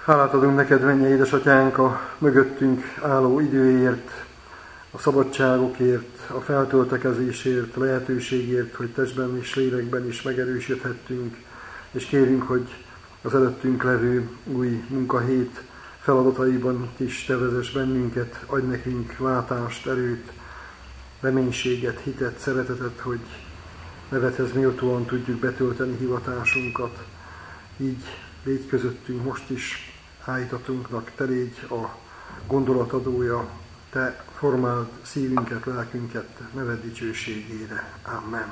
Hálát adunk neked, mennyei édesatyánk, a mögöttünk álló időért, a szabadságokért, a feltöltekezésért, a lehetőségért, hogy testben és lélekben is megerősödhettünk, és kérünk, hogy az előttünk levő új munkahét feladataiban is te vezess bennünket, adj nekünk látást, erőt, reménységet, hitet, szeretetet, hogy nevedhez méltóan tudjuk betölteni hivatásunkat. Így légy közöttünk most is, állítatunknak te légy a gondolatadója, te formáld szívünket, lelkünket neved dicsőségére. Amen.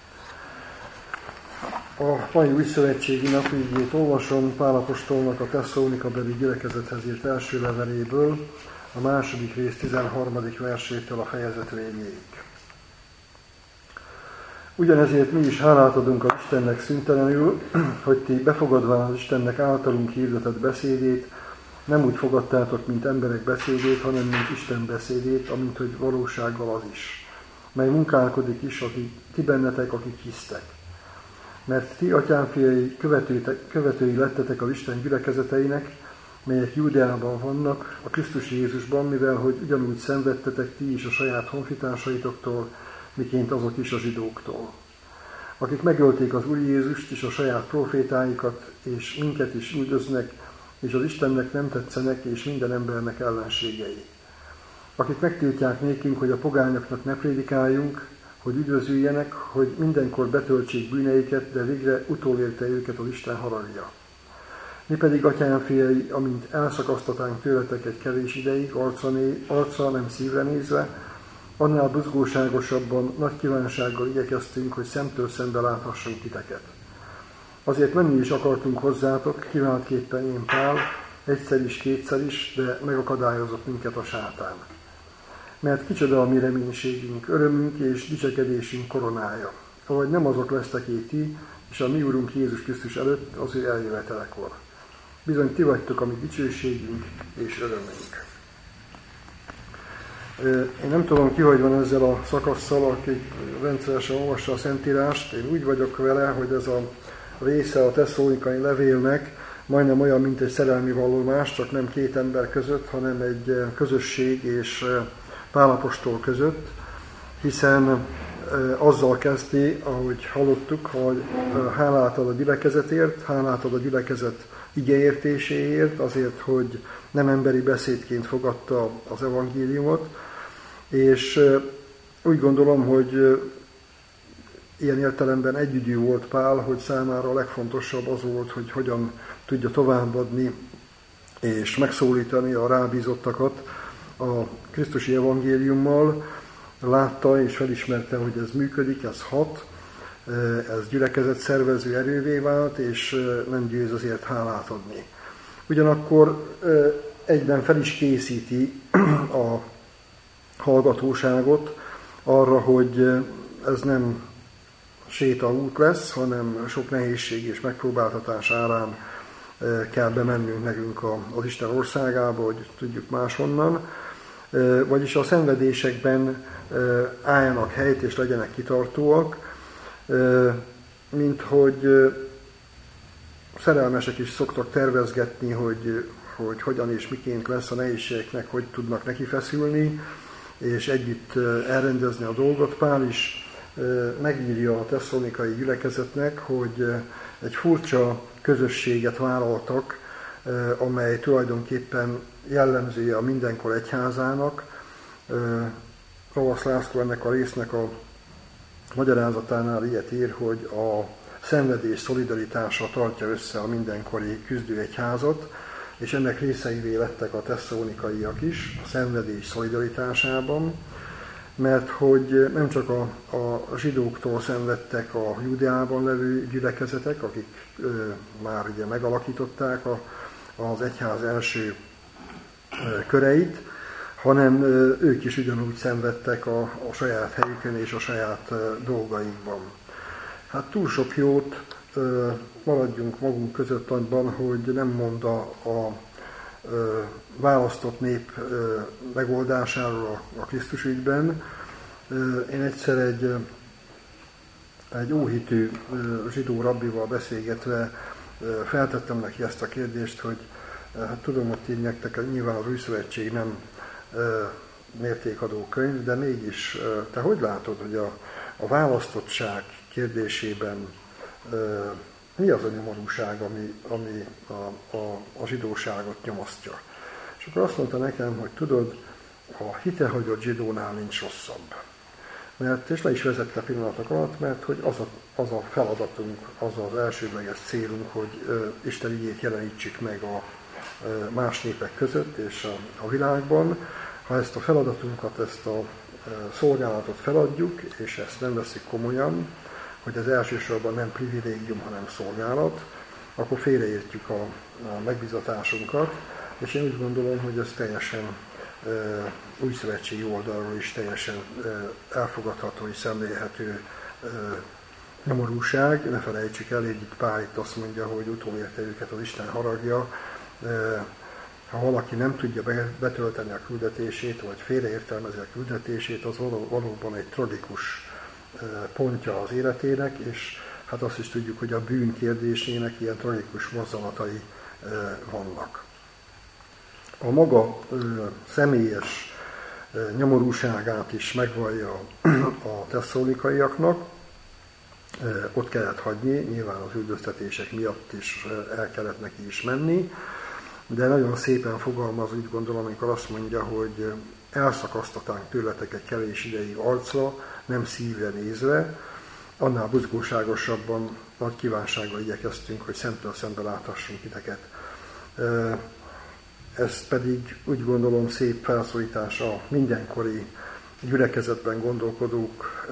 A mai újszövetségi napigét olvasom Pál apostolnak a Tesszalonika-beli gyülekezethez írt első leveléből, a második rész 13. versétől a fejezet végéig. Ugyanezért mi is hálát adunk az Istennek szüntelenül, hogy ti befogadván az Istennek általunk hirdetett beszédét, nem úgy fogadtátok, mint emberek beszédét, hanem mint Isten beszédét, amint hogy valósággal az is, mely munkálkodik is, ti bennetek, akik hisztek. Mert ti, atyánfiai, követői lettetek az Isten gyülekezeteinek, melyek Júdeában vannak, a Krisztus Jézusban, mivel hogy ugyanúgy szenvedtetek ti is a saját honfitársaitoktól, miként azok is a zsidóktól, akik megölték az Úr Jézust és a saját profétáikat, és minket is üldöznek, és az Istennek nem tetszenek, és minden embernek ellenségei. Akik megtiltják nékünk, hogy a pogányoknak ne prédikáljunk, hogy üdvözüljenek, hogy mindenkor betöltsék bűneiket, de végre utolérte őket az Isten haragja. Mi pedig, atyánfiai, amint elszakasztatánk tőletek egy kevés ideig, arcra nem szívre nézve, annál buzgóságosabban, nagy kívánsággal igyekeztünk, hogy szemtől szembe láthassunk titeket. Azért menni is akartunk hozzátok, kiváltképpen én Pál, egyszer is, kétszer is, de megakadályozott minket a sátán. Mert kicsoda a mi reménységünk, örömünk és dicsekedésünk koronája, ahogy nem azok lesztek ti, és a mi Úrunk Jézus Krisztus előtt az ő eljövetelekor. Bizony ti vagytok a mi dicsőségünk és örömünk. Én nem tudom ki, hogy van ezzel a szakasszal, aki rendszeresen olvassa a Szentírást. Én úgy vagyok vele, hogy ez a része a tesszalonikai levélnek majdnem olyan, mint egy szerelmi vallomás, csak nem két ember között, hanem egy közösség és Pál apostol között, hiszen azzal kezdi, ahogy hallottuk, hogy hálát ad a gyülekezetért, hálát ad a gyülekezet igeértéséért, azért, hogy nem emberi beszédként fogadta az evangéliumot, és úgy gondolom, hogy ilyen értelemben együgyű volt Pál, hogy számára a legfontosabb az volt, hogy hogyan tudja továbbadni és megszólítani a rábízottakat a krisztusi evangéliummal. Látta és felismerte, hogy ez működik, ez hat, ez gyülekezet szervező erővé vált, és nem győz azért hálát adni. Ugyanakkor egyben fel is készíti a hallgatóságot arra, hogy ez nem sétaút lesz, hanem sok nehézség és megpróbáltatás árán kell bemennünk nekünk az Isten országába, hogy tudjuk máshonnan. Vagyis a szenvedésekben álljanak helyt és legyenek kitartóak, mint hogy szerelmesek is szoktak tervezgetni, hogy hogyan és miként lesz a nehézségeknek, hogy tudnak neki feszülni, és együtt elrendezni a dolgot. Pál is megírja a tesszalonikai gyülekezetnek, hogy egy furcsa közösséget vállaltak, amely tulajdonképpen jellemzője a mindenkor egyházának. Ravasz László ennek a résznek a magyarázatánál ilyet ír, hogy a szenvedés szolidaritása tartja össze a mindenkori küzdő egyházat, és ennek részeivé lettek a tesszalonikaiak is a szenvedés szolidaritásában, mert hogy nem csak a zsidóktól szenvedtek a Júdeában levő gyülekezetek, akik már ugye megalakították az egyház első köreit, hanem ők is ugyanúgy szenvedtek a saját helyükön és a saját dolgaikban. Hát túl sok jót maradjunk magunk között abban, hogy nem mond a választott nép megoldásáról a Krisztus ügyben. Én egyszer egy óhitű zsidó rabbival beszélgetve feltettem neki ezt a kérdést, hogy Hát tudom, hogy így nektek nyilván az Új Szövetség nem mértékadó könyv, de mégis te hogy látod, hogy a választottság kérdésében mi az a nyomorúság, ami a zsidóságot nyomasztja? És akkor azt mondta nekem, hogy tudod, a hitehagyott zsidónál nincs rosszabb. És le is vezette pillanatok alatt, mert hogy az a feladatunk, az az elsődleges célunk, hogy Isten igét jelenítsük meg a más népek között és a világban. Ha ezt a feladatunkat, ezt a szolgálatot feladjuk, és ezt nem veszik komolyan, hogy ez elsősorban nem privilégium, hanem szolgálat, akkor félreértjük a megbízatásunkat, és én úgy gondolom, hogy ez teljesen új szövetségi oldalról is teljesen elfogadható és szemlélhető nyomorúság. Ne felejtsük el, egyik Pál itt azt mondja, hogy utolérte őket az Isten haragja. Ha valaki nem tudja betölteni a küldetését, vagy félreértelmezi a küldetését, az valóban egy tragikus pontja az életének, és hát azt is tudjuk, hogy a bűn kérdésének ilyen tragikus mozzanatai vannak. A maga személyes nyomorúságát is megvallja a tesszalonikaiaknak, ott kellett hagyni, nyilván az üldöztetések miatt is el kellett neki is menni, de nagyon szépen fogalmaz, úgy gondolom, amikor azt mondja, hogy elszakasztatánk tőletek egy kevés ideig arcra, nem szívre nézve, annál buzgóságosabban, nagy kívánsággal igyekeztünk, hogy szemtől szembe láthassunk titeket. Ez pedig úgy gondolom szép felszólítás a mindenkori gyülekezetben gondolkodók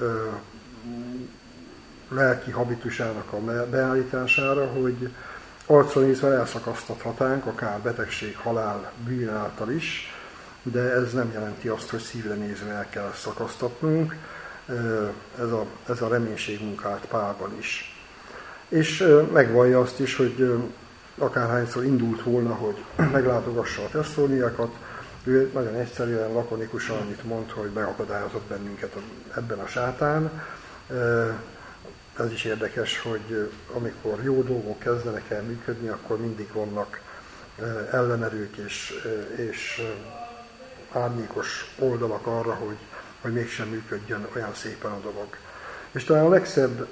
lelki habitusának a beállítására, hogy arcra nézve elszakasztathatánk, akár betegség, halál, bűn által is, de ez nem jelenti azt, hogy szívre nézve el kell szakasztatnunk. Ez a reménységmunkált Pálban is. És megvallja azt is, hogy akárhányszor indult volna, hogy meglátogassa a tesszaloniaiakat, ő nagyon egyszerűen, lakonikusan annyit mond, hogy beakadályozott bennünket ebben a sátán. Ez is érdekes, hogy amikor jó dolgok kezdenek el működni, akkor mindig vannak ellenerők és árnyékos oldalak arra, hogy mégsem működjön olyan szépen a dolog. És talán a legszebb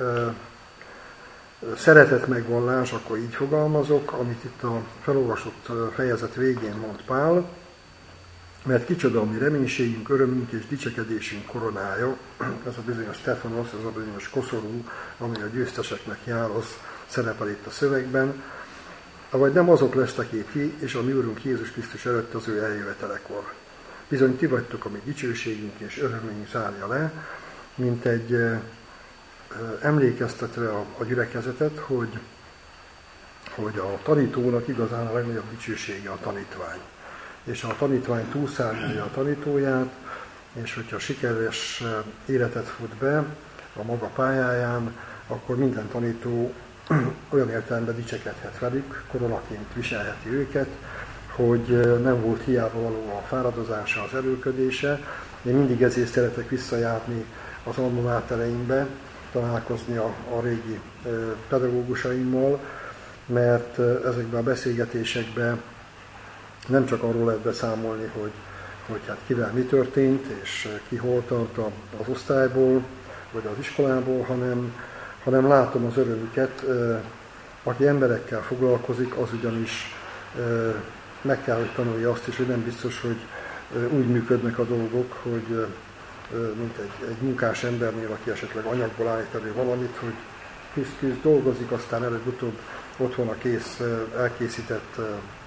szeretet megvallás, akkor így fogalmazok, amit itt a felolvasott fejezet végén mond Pál, mert kicsoda a mi reménységünk, örömünk és dicsekedésünk koronája, ez a bizonyos Stefanos, ez a bizonyos koszorú, ami a győzteseknek jár, az szerepel itt a szövegben, vagy nem azok lesztek ti, és a mi Úrunk Jézus Krisztus előtt az ő eljövetelekor. Bizony ti vagytok a mi dicsőségünk és örömünk zárja le, mint egy emlékeztetve a gyülekezetet, hogy a tanítónak igazán a legnagyobb dicsősége a tanítvány. És a tanítvány túlszárnyalja a tanítóját, és hogyha sikeres életet fut be a maga pályáján, akkor minden tanító olyan értelemben dicsekedhet velük, koronaként viselheti őket, hogy nem volt hiába való a fáradozása, az erőködése. Én mindig ezért szeretek visszajárni az alma mátereimbe, találkozni a régi pedagógusaimmal, mert ezekben a beszélgetésekben nem csak arról lehet beszámolni, hogy hát kivel mi történt, és ki hol tart az osztályból, vagy az iskolából, hanem látom az örömüket. Aki emberekkel foglalkozik, az ugyanis meg kell, hogy tanulja azt is, hogy nem biztos, hogy úgy működnek a dolgok, hogy mint egy munkás embernél, aki esetleg anyagból állít elő valamit, hogy küzd, dolgozik, aztán előbb-utóbb ott van a kész, elkészített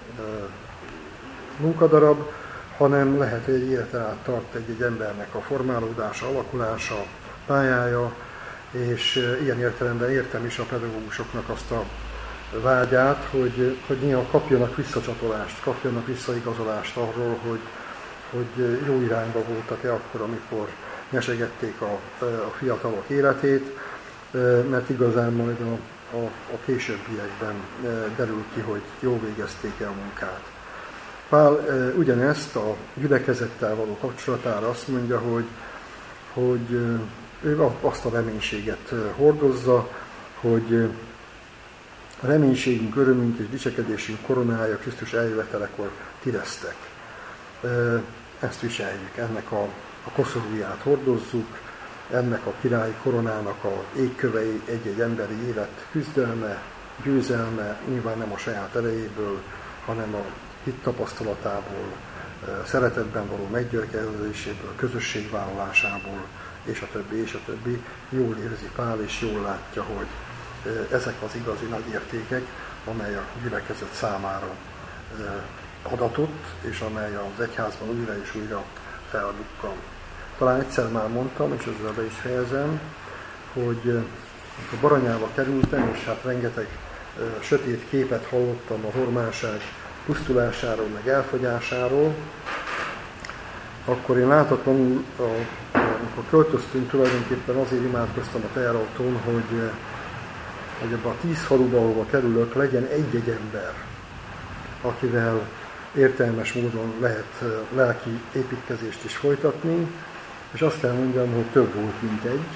munkadarab, hanem lehet, hogy egy életen át tart egy embernek a formálódása, alakulása, pályája, és ilyen értelemben értem is a pedagógusoknak azt a vágyát, hogy néha kapjanak visszacsatolást, kapjanak visszaigazolást arról, hogy jó irányba voltak-e akkor, amikor mesegették a fiatalok életét, mert igazán majd a későbbiekben derül ki, hogy jól végezték-e a munkát. Pál ugyanezt a gyülekezettel való kapcsolatára azt mondja, hogy ő azt a reménységet hordozza, hogy A reménységünk, örömünk és dicsekedésünk koronája Krisztus eljövetelekor ti lesztek. Ezt viseljük, ennek a koszorúját hordozzuk, ennek a királyi koronának a égkövei egy-egy emberi élet küzdelme, győzelme, nyilván nem a saját erejéből, hanem a hit tapasztalatából, szeretetben való meggyőződéséből, közösségvállalásából, és a többi, és a többi. Jól érzi Pál, és jól látja, hogy ezek az igazi nagy értékek, amely a gyülekezet számára adatott, és amely az egyházban újra és újra feldukkan. Talán egyszer már mondtam, és ezzel be is fejezem, hogy a Baranyába kerültem, és hát rengeteg sötét képet hallottam a hormánság pusztulásáról, meg elfogyásáról, akkor én látatlanul, amikor költöztünk, tulajdonképpen azért imádkoztam a teherautón, hogy ebben a 10 faluba, ahova kerülök, legyen egy-egy ember, akivel értelmes módon lehet lelki építkezést is folytatni, és azt kell mondjam, hogy több volt, mint egy,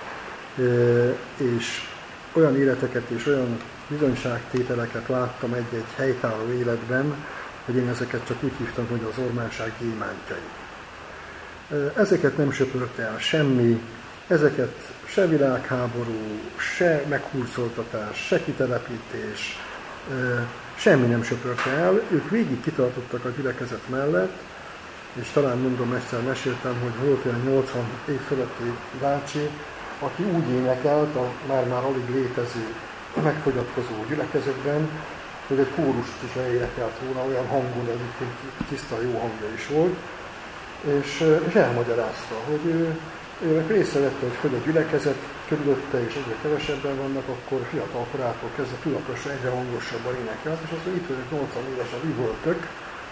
és olyan életeket és olyan bizonyságtételeket láttam egy-egy helytálló életben, hogy én ezeket csak úgy hívtam, hogy az ormánság gyémántjai. Ezeket nem söpört el semmi, ezeket se világháború, se meghurcoltatás, se kitelepítés, semmi nem söpörte el. Ők végig kitartottak a gyülekezet mellett, és talán mondom, egyszer meséltem, hogy volt olyan 80 év fölötti bácsi, aki úgy énekelt a már alig létező megfogyatkozó gyülekezetben, hogy egy kórust is leénekelt volna, olyan hangon, egyébként tiszta jó hangja is volt, és elmagyarázta, hogy őnek észrevette, hogy föl a gyülekezet körülötte, és egyre kevesebben vannak, akkor fiatal korától kezdve tudatosan egyre hangosabban énekelt, és azt mondja, itt vagyok 80 évesen, üvöltök,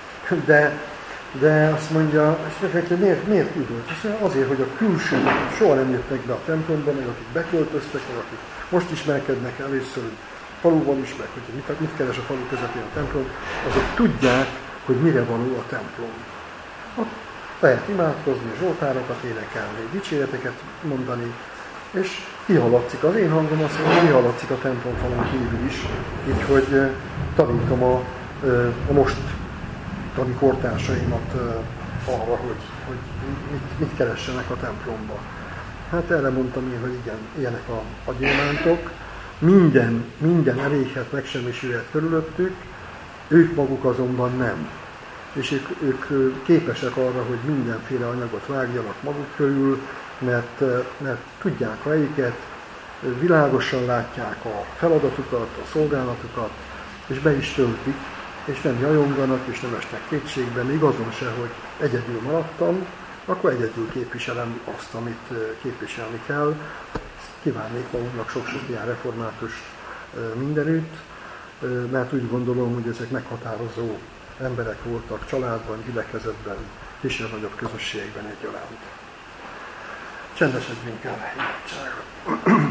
de azt mondja, és neki, miért üvölt? Azt mondja, azért, hogy a külsők soha nem jöttek be a templomba, meg akik beköltöztek, meg akik most ismerkednek először, hogy faluban is, meg hogy mit keres a falu közepén a templom, azok tudják, hogy mire való a templom. Lehet imádkozni, zsoltárokat énekelni, dicséreteket mondani, és kihallatszik az én hangom, azt mondja, kihallatszik a templomfalon kívül is, úgyhogy tanítom a mostani kortársaimat arra, hogy mit keressenek a templomba. Hát erre mondtam én, hogy igen, ilyenek a gyémántok, minden eléghet, megsemmisülhet körülöttük, ők maguk azonban nem. És ők képesek arra, hogy mindenféle anyagot vágjanak maguk körül, mert tudják a helyiket, világosan látják a feladatukat, a szolgálatukat, és be is töltik, és nem jajonganak, és nem esnek kétségbe, még azon se, hogy egyedül maradtam, akkor egyedül képviselem azt, amit képviselni kell. Kívánnék magunknak sok-sok ilyen református mindenütt, mert úgy gondolom, hogy ezek meghatározó emberek voltak családban, gyülekezetben, kisebb-nagyobb közösségben egyaránt. Csendesedjünk el imádságra.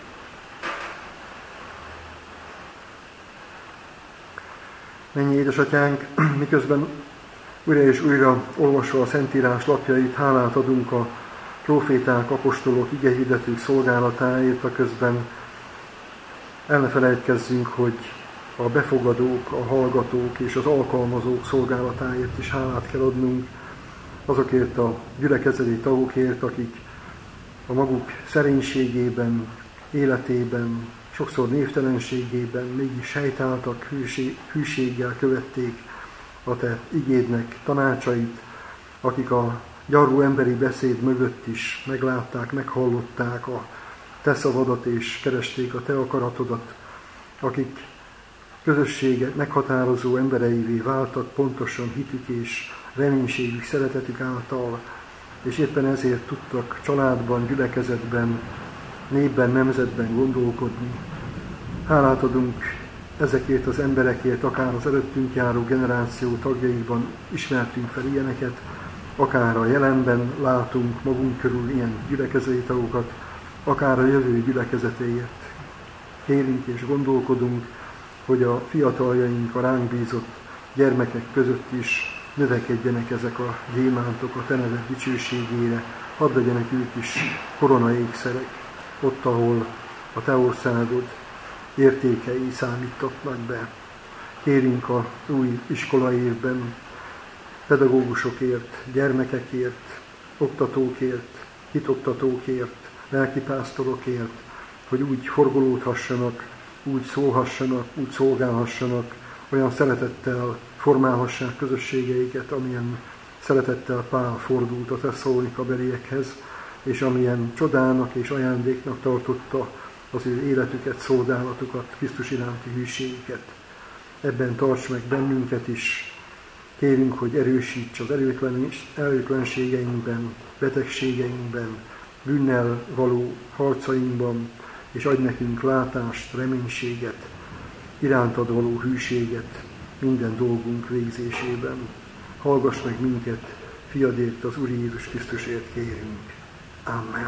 Mennyi édesatyánk, miközben újra és újra olvasva a Szentírás lapjait, hálát adunk a próféták, apostolok, igehirdetők szolgálatáért, a közben el ne felejtkezzünk, hogy a befogadók, a hallgatók és az alkalmazók szolgálatáért is hálát kell adnunk, azokért a gyülekezeti tagokért, akik a maguk szerénységében, életében, sokszor névtelenségében mégis helytáltak, hűséggel követték a te igédnek tanácsait, akik a gyarló emberi beszéd mögött is meglátták, meghallották a te szavadat és keresték a te akaratodat, akik közösséget meghatározó embereivé váltak pontosan hitük és reménységük, szeretetük által, és éppen ezért tudtak családban, gyülekezetben, népben, nemzetben gondolkodni. Hálát adunk ezekért az emberekért, akár az előttünk járó generáció tagjaiban ismertünk fel ilyeneket, akár a jelenben látunk magunk körül ilyen gyülekezeti tagokat, akár a jövő gyülekezetéért élünk és gondolkodunk, hogy a fiataljaink, a ránk bízott gyermekek között is növekedjenek ezek a gyémántok a te neved dicsőségére, hadd legyenek ők is koronaékszerek, ott, ahol a te országod értékei számítottak be. Kérünk az új iskolai évben pedagógusokért, gyermekekért, oktatókért, hitoktatókért, lelkipásztorokért, hogy úgy forgolódhassanak, úgy szólhassanak, úgy szolgálhassanak, olyan szeretettel formálhassák közösségeiket, amilyen szeretettel Pál fordult a Tesszalonika beliekhez, és amilyen csodának és ajándéknak tartotta az ő életüket, szolgálatukat, Krisztus iránti hűségüket. Ebben tarts meg bennünket is. Kérünk, hogy erősíts az erőtlenségeinkben, betegségeinkben, bűnnel való harcainkban, és adj nekünk látást, reménységet, irántad való hűséget minden dolgunk végzésében. Hallgass meg minket, fiadért, az Úr Jézus Krisztusért kérünk. Amen.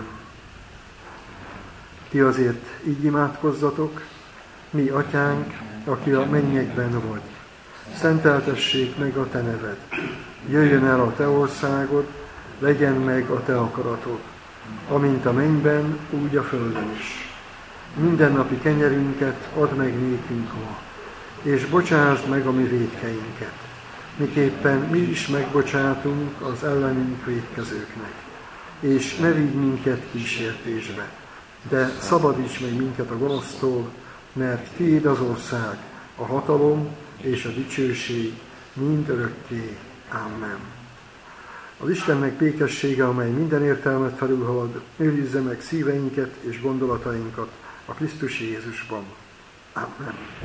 Ti azért így imádkozzatok: mi atyánk, aki a mennyekben vagy, szenteltessék meg a te neved. Jöjjön el a te országod, legyen meg a te akaratod, amint a mennyben, úgy a földön is. Mindennapi kenyerünket add meg nékünk ma, és bocsásd meg a mi vétkeinket, miképpen mi is megbocsátunk az ellenünk vétkezőknek. És ne vigy minket kísértésbe, de szabadíts meg minket a gonosztól, mert tiéd az ország, a hatalom és a dicsőség mind örökké. Amen. Az Istennek békessége, amely minden értelmet felülhalad, őrizze meg szíveinket és gondolatainkat a Krisztus Jézusban. Amen.